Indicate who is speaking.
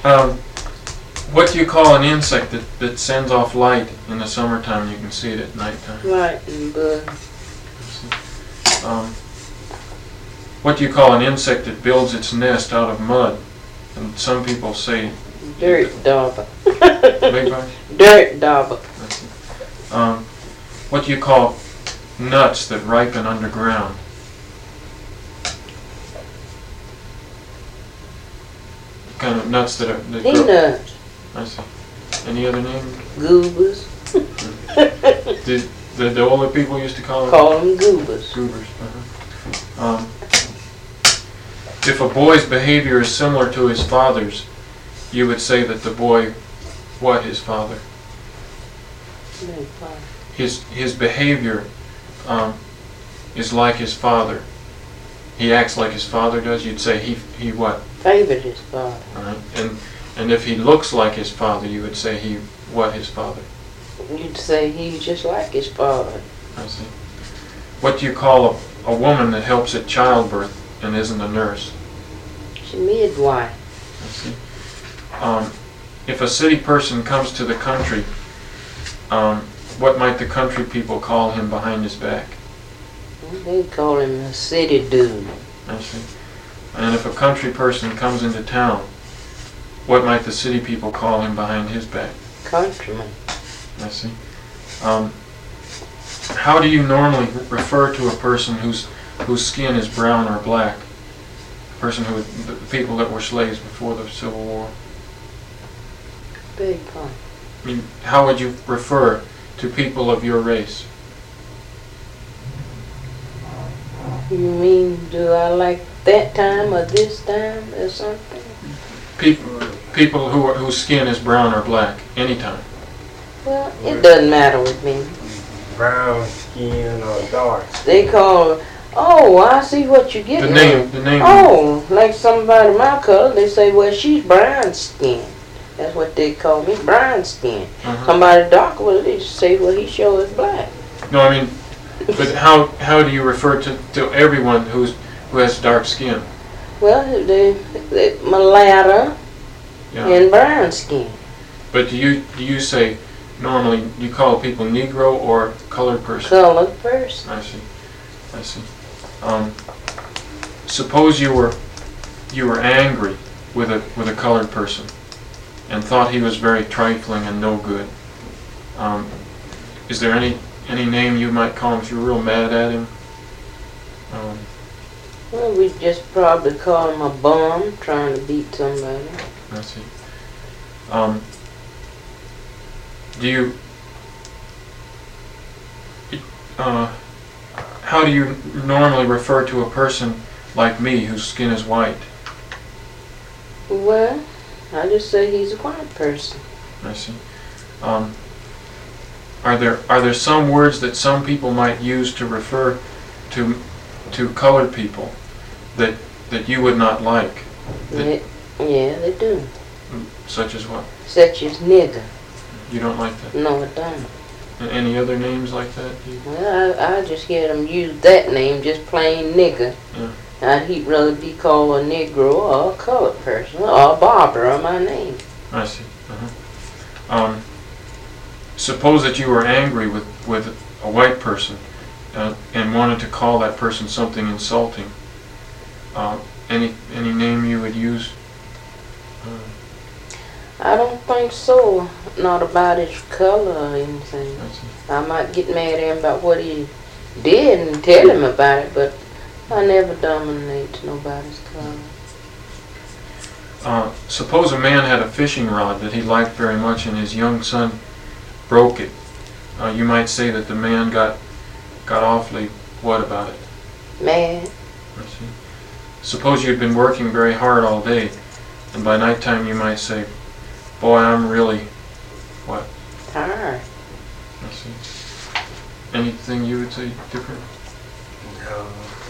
Speaker 1: Um, what do you call an insect that sends off light in the summertime? You can see it at nighttime.
Speaker 2: Lightning bug.
Speaker 1: What do you call an insect that builds its nest out of mud? And some people say
Speaker 2: Dirt dauber.
Speaker 1: big bugs.
Speaker 2: Dirt dauber.
Speaker 1: What do you call nuts that ripen underground? Kind of nuts that grow.
Speaker 2: Peanuts.
Speaker 1: I see. Any other name?
Speaker 2: Goobers.
Speaker 1: Did the older people used to call
Speaker 2: them goobers.
Speaker 1: Goobers. If a boy's behavior is similar to his father's, you would say that the boy, what his father? His behavior is like his father. He acts like his father does. You'd say he what?
Speaker 2: Favored his father.
Speaker 1: All right. And if he looks like his father, you would say he what his father?
Speaker 2: You'd say he's just like his father.
Speaker 1: I see. What do you call a woman that helps at childbirth and isn't a nurse?
Speaker 2: She's a midwife.
Speaker 1: I see. If a city person comes to the country, what might the country people call him behind his back?
Speaker 2: They call him a city dude.
Speaker 1: I see. And if a country person comes into town, what might the city people call him behind his back?
Speaker 2: Countryman.
Speaker 1: I see. How do you normally refer to a person whose skin is brown or black? A person the people that were slaves before the Civil War.
Speaker 2: Big pun.
Speaker 1: I mean, how would you refer to people of your race?
Speaker 2: You mean, do I like that time or this time or something?
Speaker 1: People whose skin is brown or black, anytime.
Speaker 2: Well, it doesn't matter with me.
Speaker 3: Brown skin or dark skin.
Speaker 2: They call, oh, I see what you're getting at.
Speaker 1: The name.
Speaker 2: Oh, like somebody my color, they say, well, she's brown skin. That's what they call me, brown skin.
Speaker 1: Uh-huh.
Speaker 2: Somebody dark, well, they say, well, he sure is black.
Speaker 1: No, I mean, but how do you refer to everyone who has dark skin?
Speaker 2: Well, they mulatto
Speaker 1: Yeah.
Speaker 2: and brown skin.
Speaker 1: But do you say normally you call people Negro or colored person?
Speaker 2: Colored person.
Speaker 1: I see. Suppose you were angry with a colored person and thought he was very trifling and no good. Is there any name you might call him if you're real mad at him?
Speaker 2: Well, we just probably call him a bum trying to beat somebody.
Speaker 1: I see. How do you normally refer to a person like me whose skin is white?
Speaker 2: Well, I just say he's a white person.
Speaker 1: I see. Are there some words that some people might use to refer to colored people that you would not like?
Speaker 2: Yeah, they do.
Speaker 1: Such as what?
Speaker 2: Such as nigger.
Speaker 1: You don't like that?
Speaker 2: No, I don't.
Speaker 1: Any other names like that?
Speaker 2: Well, I just hear them use that name, just plain nigger.
Speaker 1: Yeah.
Speaker 2: He'd rather be called a Negro or a colored person or a barber or my name.
Speaker 1: I see. Suppose that you were angry with a white person and wanted to call that person something insulting. Any name you would use?
Speaker 2: I don't think so. Not about his color or anything.
Speaker 1: I see.
Speaker 2: I might get mad at him about what he did and tell him about it, but I never dominate nobody's color.
Speaker 1: Suppose a man had a fishing rod that he liked very much and his young son broke it. You might say that the man got awfully what about it?
Speaker 2: Mad.
Speaker 1: I see. Suppose you'd been working very hard all day and by nighttime you might say, boy, I'm really what?
Speaker 2: Tired.
Speaker 1: I see. Anything you would say different?
Speaker 3: No.